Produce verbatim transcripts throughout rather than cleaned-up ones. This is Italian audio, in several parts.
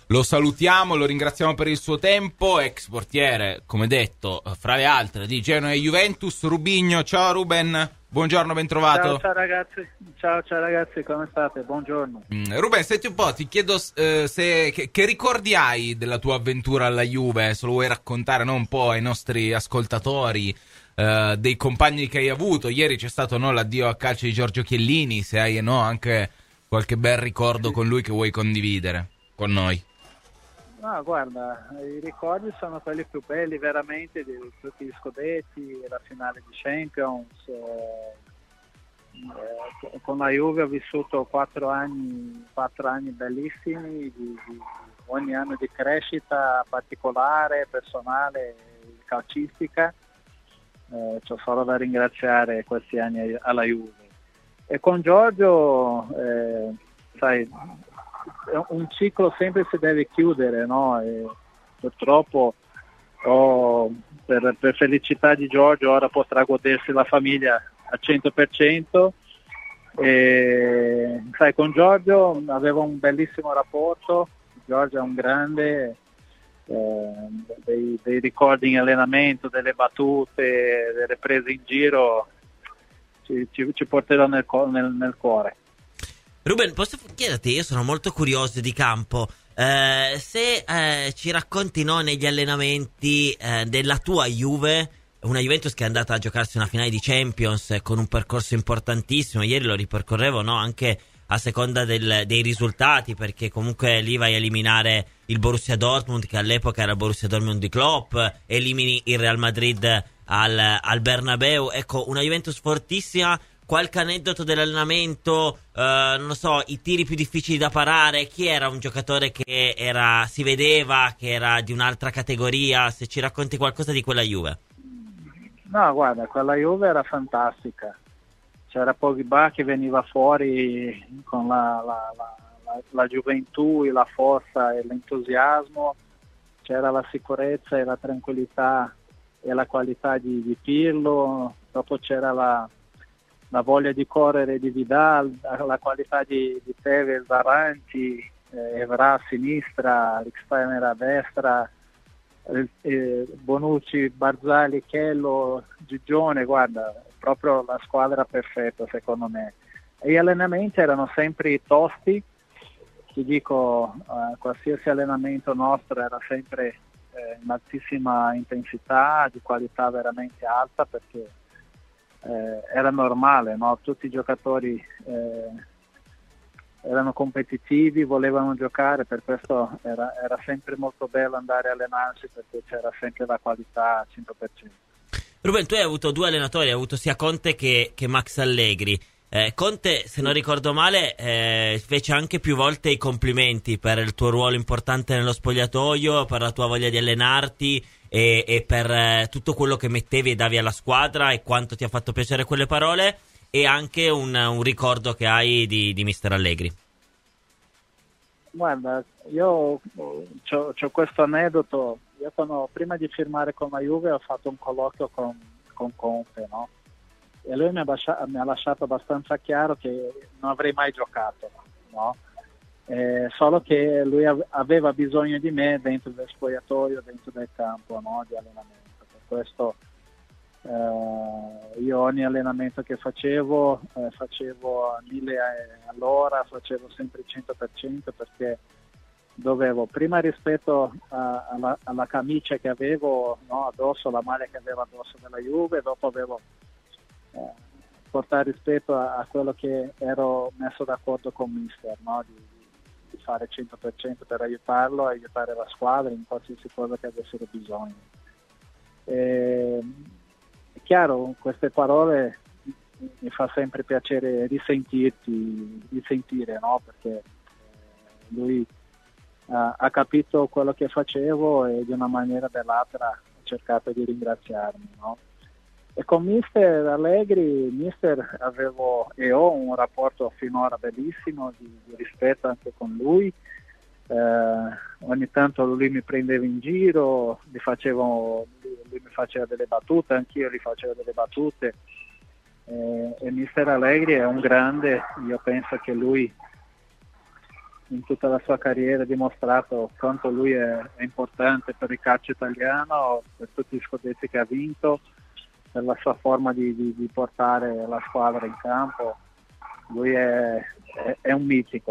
Lo salutiamo, lo ringraziamo per il suo tempo, ex portiere, come detto, fra le altre di Genoa e Juventus. Rubigno, ciao Ruben, buongiorno, ben trovato. Ciao, ciao ragazzi, ciao ciao ragazzi, come state? Buongiorno. Mm, Ruben, senti un po', ti chiedo eh, se, che, che ricordi hai della tua avventura alla Juve, se lo vuoi raccontare, no, un po' ai nostri ascoltatori, eh, dei compagni che hai avuto. Ieri c'è stato, no, l'addio a calcio di Giorgio Chiellini, se hai, no, anche qualche bel ricordo Sì. con lui che vuoi condividere con noi. No, guarda, i ricordi sono quelli più belli veramente di tutti gli scudetti, la finale di Champions. Eh, eh, con la Juve ho vissuto quattro anni, quattro anni bellissimi, di, di ogni anno di crescita particolare, personale, calcistica. Eh, c'ho solo da ringraziare questi anni alla Juve. E con Giorgio, eh, sai, un ciclo sempre si deve chiudere, no? E purtroppo oh, per, per felicità di Giorgio ora potrà godersi la famiglia al cento per cento. E, sai, con Giorgio avevo un bellissimo rapporto. Giorgio è un grande, eh, dei, dei ricordi in allenamento, delle battute, delle prese in giro ci, ci, ci porterò nel, nel, nel cuore. Ruben, posso chiederti, io sono molto curioso di campo, eh, se eh, ci racconti, no, negli allenamenti eh, della tua Juve, una Juventus che è andata a giocarsi una finale di Champions eh, con un percorso importantissimo. Ieri lo ripercorrevo, no, anche a seconda del, dei risultati, perché comunque lì vai a eliminare il Borussia Dortmund, che all'epoca era il Borussia Dortmund di Klopp, elimini il Real Madrid al, al Bernabeu. Ecco, una Juventus fortissima. Qualche aneddoto dell'allenamento, eh, non lo so, i tiri più difficili da parare, chi era un giocatore che era, si vedeva che era di un'altra categoria, se ci racconti qualcosa di quella Juve. No, guarda, quella Juve era fantastica, c'era Pogba che veniva fuori con la, la, la, la, la gioventù, la forza e l'entusiasmo, c'era la sicurezza e la tranquillità e la qualità di, di Pirlo, dopo c'era la la voglia di correre di Vidal, la qualità di, di Tevez davanti, eh, Evra a sinistra, Rixsteiner a destra, eh, Bonucci, Barzali, Chello, Gigione, guarda, proprio la squadra perfetta secondo me. E gli allenamenti erano sempre tosti, ti dico, eh, qualsiasi allenamento nostro era sempre eh, in altissima intensità, di qualità veramente alta, perché Eh, era normale, no? Tutti i giocatori eh, erano competitivi, volevano giocare, per questo era, era sempre molto bello andare a allenarsi, perché c'era sempre la qualità al cento per cento. Ruben, tu hai avuto due allenatori, hai avuto sia Conte che, che Max Allegri. Eh, Conte, se non ricordo male, eh, fece anche più volte i complimenti per il tuo ruolo importante nello spogliatoio, per la tua voglia di allenarti e, e per eh, tutto quello che mettevi e davi alla squadra e quanto ti ha fatto piacere quelle parole, e anche un, un ricordo che hai di, di mister Allegri. Guarda, io ho questo aneddoto. Io quando, prima di firmare con la Juve, ho fatto un colloquio con, con Conte, no? E lui mi ha, lasciato, mi ha lasciato abbastanza chiaro che non avrei mai giocato, no? Eh, solo che lui av- aveva bisogno di me dentro del spogliatoio, dentro del campo, no? Di allenamento. Per questo eh, io ogni allenamento che facevo eh, facevo a mille all'ora, facevo sempre il cento per cento, perché dovevo, prima rispetto a, alla, alla camicia che avevo, no, addosso, la maglia che avevo addosso della Juve, dopo avevo eh, portare rispetto a, a quello che ero messo d'accordo con mister, no, di, di fare il cento per cento per aiutarlo, aiutare la squadra in qualsiasi cosa che avessero bisogno. E, è chiaro, queste parole mi fa sempre piacere risentirti, risentire, no, perché eh, lui Uh, ha capito quello che facevo e di una maniera o dell'altra ha cercato di ringraziarmi, no? E con mister Allegri, mister avevo e ho un rapporto finora bellissimo di, di rispetto anche con lui. Uh, ogni tanto lui mi prendeva in giro, gli facevo, lui mi faceva delle battute, anch'io gli facevo delle battute. E, e mister Allegri è un grande, io penso che lui in tutta la sua carriera ha dimostrato quanto lui è, è importante per il calcio italiano, per tutti gli scudetti che ha vinto, per la sua forma di, di, di portare la squadra in campo. Lui è, è, è un mitico.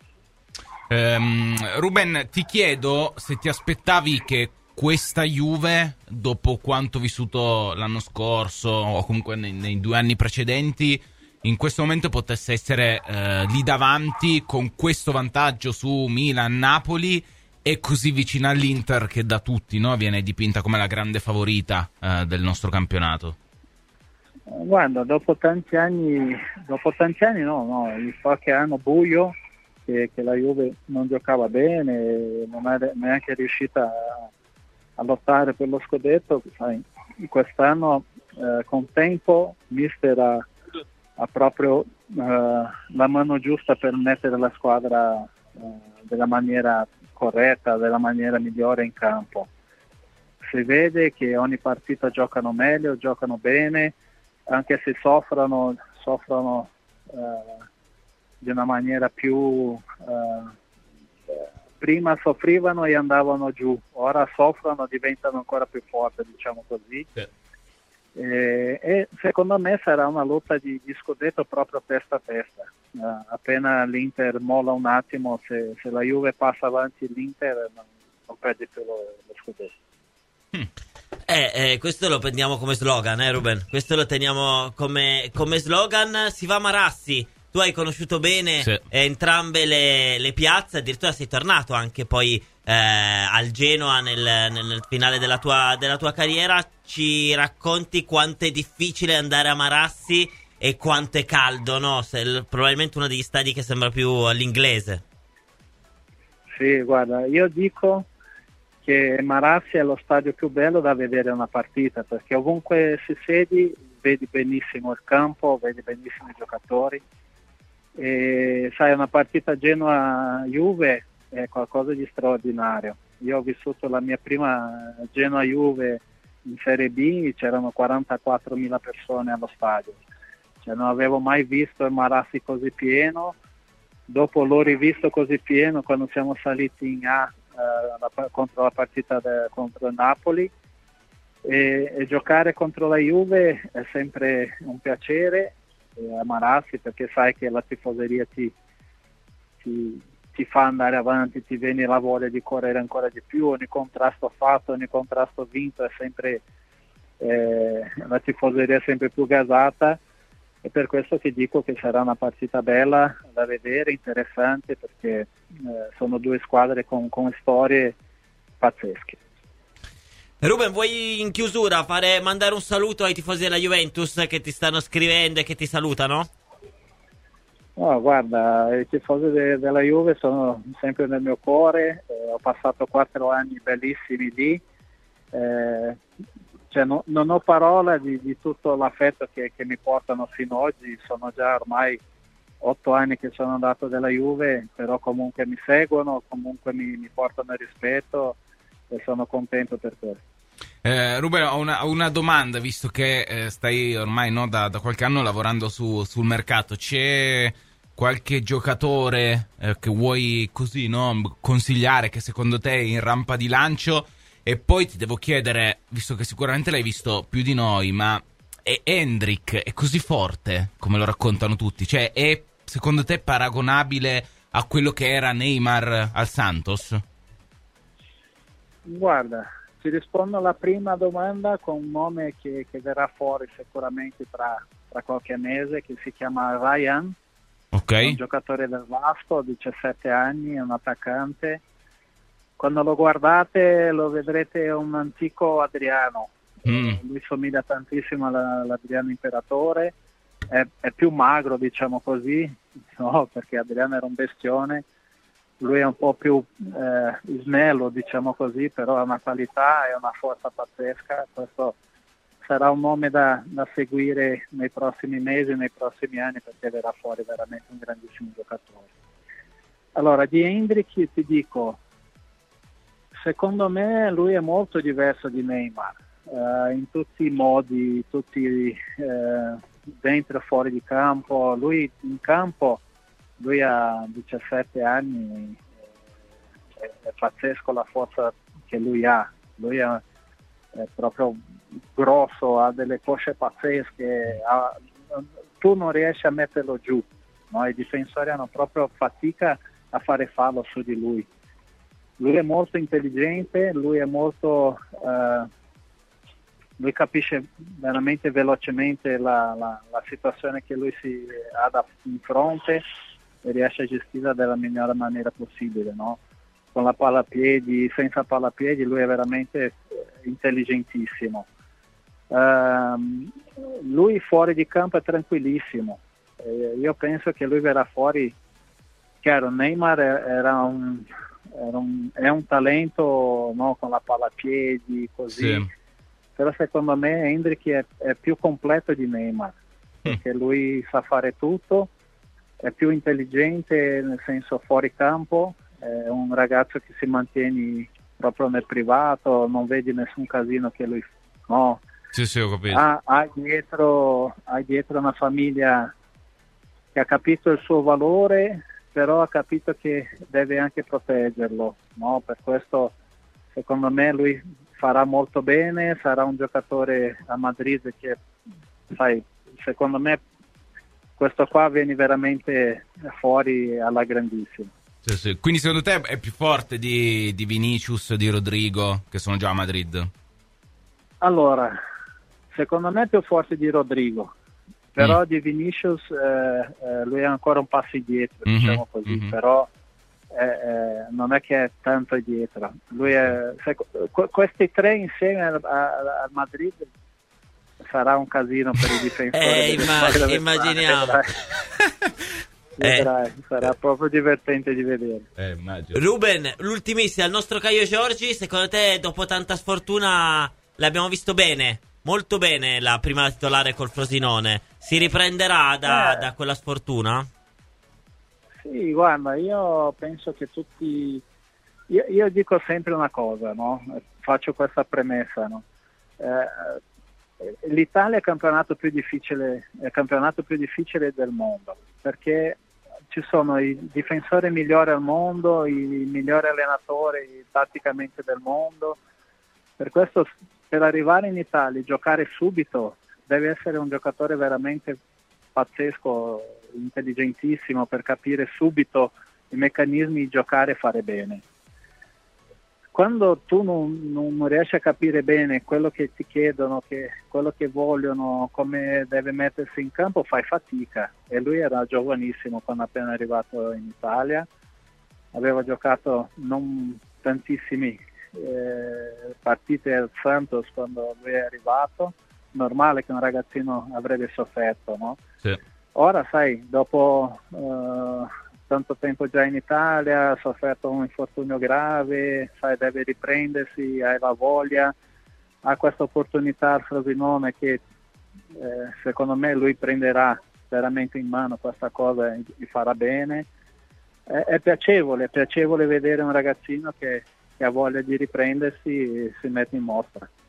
Um, Ruben, ti chiedo se ti aspettavi che questa Juve, dopo quanto vissuto l'anno scorso o comunque nei, nei due anni precedenti, in questo momento potesse essere eh, lì davanti con questo vantaggio su Milan, Napoli e così vicina all'Inter che da tutti, no, viene dipinta come la grande favorita eh, del nostro campionato. Guarda, dopo tanti anni, dopo tanti anni no, no, il qualche anno buio che, che la Juve non giocava bene, non è neanche riuscita a, a lottare per lo scudetto, sai, quest'anno eh, con tempo mister ha, ha proprio eh, la mano giusta per mettere la squadra eh, della maniera corretta, della maniera migliore in campo. Si vede che ogni partita giocano meglio, giocano bene, anche se soffrono, soffrono eh, di una maniera più... Eh, prima soffrivano e andavano giù, ora soffrono, diventano ancora più forti, diciamo così. Sì. E, e secondo me sarà una lotta di, di scudetto proprio testa a testa. Uh, appena l'Inter molla un attimo, se, se la Juve passa avanti l'Inter non, non perde più lo, lo scudetto. Hmm. Eh, eh, questo lo prendiamo come slogan, eh Ruben? Questo lo teniamo come, come slogan. Si va a Marassi. Tu hai conosciuto bene sì. entrambe le, le piazze, addirittura sei tornato anche poi eh, al Genoa nel, nel, nel finale della tua, della tua carriera. Ci racconti quanto è difficile andare a Marassi e quanto è caldo, no? Se, probabilmente uno degli stadi che sembra più all'inglese. Sì, guarda, io dico che Marassi è lo stadio più bello da vedere una partita, perché ovunque si siedi vedi benissimo il campo, vedi benissimo i giocatori. E sai, una partita Genoa-Juve è qualcosa di straordinario. Io ho vissuto la mia prima Genoa-Juve in Serie B, c'erano quarantaquattromila persone allo stadio, cioè, non avevo mai visto il Marassi così pieno. Dopo l'ho rivisto così pieno quando siamo saliti in A eh, la, contro la partita de, contro il Napoli, e, e giocare contro la Juve è sempre un piacere a Marassi, perché sai che la tifoseria ti, ti, ti fa andare avanti, ti viene la voglia di correre ancora di più. Ogni contrasto fatto, ogni contrasto vinto è sempre eh, la tifoseria è sempre più gasata, e per questo ti dico che sarà una partita bella da vedere, interessante, perché eh, sono due squadre con, con storie pazzesche. Ruben, vuoi in chiusura fare, mandare un saluto ai tifosi della Juventus che ti stanno scrivendo e che ti salutano? No, guarda, i tifosi de- della Juve sono sempre nel mio cuore, eh, ho passato quattro anni bellissimi lì, eh, cioè no, non ho parola di, di tutto l'affetto che, che mi portano fino ad oggi. Sono già ormai otto anni che sono andato della Juve, però comunque mi seguono, comunque mi, mi portano rispetto e sono contento per questo. Eh, Ruben, ho una, una domanda, visto che eh, stai ormai no, da, da qualche anno lavorando su, sul mercato. C'è qualche giocatore eh, che vuoi così no, consigliare, che secondo te è in rampa di lancio? E poi ti devo chiedere, visto che sicuramente l'hai visto più di noi, ma è Endrick è così forte come lo raccontano tutti? Cioè, è secondo te paragonabile a quello che era Neymar al Santos? Guarda, ti rispondo alla prima domanda con un nome che, che verrà fuori sicuramente tra, tra qualche mese, che si chiama Ryan. Okay. È un giocatore del Vasco, diciassette anni, è un attaccante. Quando lo guardate lo vedrete un antico Adriano. Mm. Lui somiglia tantissimo alla, all'Adriano Imperatore, è, è più magro, diciamo così, no? Perché Adriano era un bestione. Lui è un po' più eh, snello, diciamo così, però ha una qualità e una forza pazzesca. Questo sarà un nome da, da seguire nei prossimi mesi, nei prossimi anni, perché verrà fuori veramente un grandissimo giocatore. Allora, di Endrick ti dico, secondo me lui è molto diverso di Neymar, eh, in tutti i modi, tutti eh, dentro e fuori di campo. Lui in campo lui ha diciassette anni, è, è pazzesco la forza che lui ha, lui è, è proprio grosso, ha delle cosce pazzesche, ha, tu non riesci a metterlo giù, no? I difensori hanno proprio fatica a fare fallo su di lui. Lui è molto intelligente, lui è molto uh, lui capisce veramente velocemente la, la, la situazione che lui si ha da, in fronte e riesce a gestirla della migliore maniera possibile, no? Con la palla a piedi, senza palla a piedi, lui è veramente intelligentissimo. Uh, lui fuori di campo è tranquillissimo. Eh, io penso che lui verrà fuori. Chiaro, Neymar era un, era un, è un talento, no, con la palla a piedi, così. Sì. Però secondo me Endrick è, è più completo di Neymar, perché lui sa fare tutto, è più intelligente nel senso fuori campo, è un ragazzo che si mantiene proprio nel privato, non vedi nessun casino che lui no. Sì, sì, ho capito. Ha, ha, dietro, ha dietro una famiglia che ha capito il suo valore, però ha capito che deve anche proteggerlo, no? Per questo secondo me lui farà molto bene, sarà un giocatore a Madrid che, sai, secondo me questo qua viene veramente fuori alla grandissima. Sì, sì. Quindi secondo te è più forte di, di Vinicius, di Rodrigo, che sono già a Madrid? Allora, secondo me è più forte di Rodrigo, però mm. di Vinicius eh, eh, lui è ancora un passo indietro, mm-hmm. diciamo così, mm-hmm. però eh, eh, non è che è tanto indietro. Lui è, se, qu- questi tre insieme al, al Madrid sarà un casino per i difensori. eh, immag- immaginiamo. Vedrai, eh. Sarà proprio divertente di vedere. Eh, Ruben, l'ultimissima, il nostro Caio Giorgi, secondo te dopo tanta sfortuna l'abbiamo visto bene? Molto bene la prima titolare col Frosinone. Si riprenderà da, eh. da quella sfortuna? Sì, guarda, io penso che tutti... Io, io dico sempre una cosa, no? Faccio questa premessa, no? Eh, L'Italia è il campionato più difficile, è il campionato più difficile del mondo, perché ci sono i difensori migliori al mondo, i migliori allenatori tatticamente del mondo. Per questo, per arrivare in Italia e giocare subito, deve essere un giocatore veramente pazzesco, intelligentissimo, per capire subito i meccanismi di giocare e fare bene. Quando tu non, non riesci a capire bene quello che ti chiedono, che, quello che vogliono, come deve mettersi in campo, fai fatica. E lui era giovanissimo quando appena arrivato in Italia, aveva giocato non tantissimi eh, partite al Santos quando lui è arrivato. Normale che un ragazzino avrebbe sofferto, no? Sì. Ora sai, dopo uh, tanto tempo già in Italia, ha sofferto un infortunio grave, sai, deve riprendersi, hai la voglia, ha questa opportunità al Frosinone che eh, secondo me lui prenderà veramente in mano questa cosa e gli farà bene. È, è piacevole, è piacevole vedere un ragazzino che, che ha voglia di riprendersi e si mette in mostra.